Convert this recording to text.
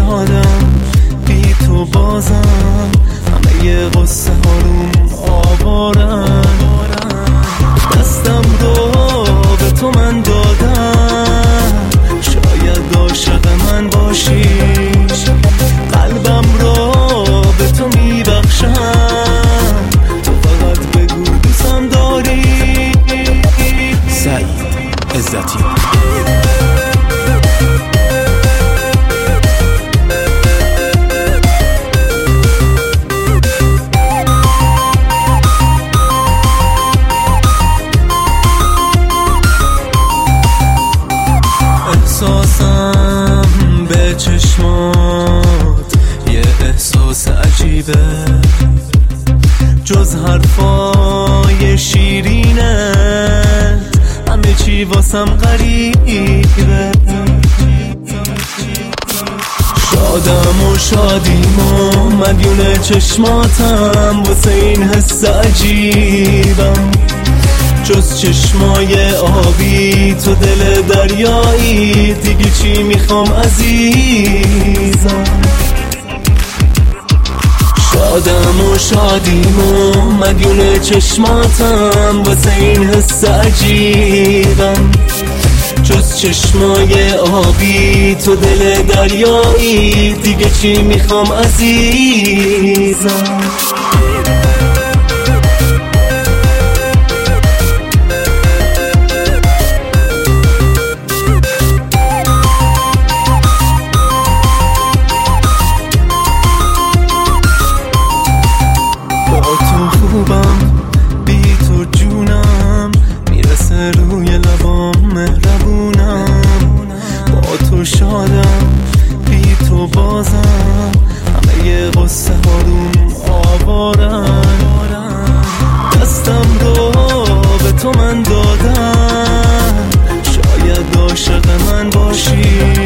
شادم بی تو بازم، همه قصه هارون آوارم. دستم رو به تو من دادم، شاید عاشق من باشی. قلبم رو به تو میبخشم، تو فقط بگو دوستم داری. سعید عزتی. احساسم به چشمات یه احساس عجیبه، جز حرفای شیرینت همه چی واسم غریبه. شادم و شادیم و مدیون چشماتم، واسه این حس عجیبم. جز چشمای آبی تو دل دریایی، دیگه چی میخوام عزیزم. شادم و شادیم و مدیون چشماتم، واسه این حس عجیبم. جز چشمای آبی تو دل دریایی، دیگه چی میخوام عزیزم. بی تو جونم میرسه روی لبام، مهربونم. با تو شادم بی تو بازم، همه قصه هارون آوارم. دستم رو به تو من دادم، شاید عاشق من باشی.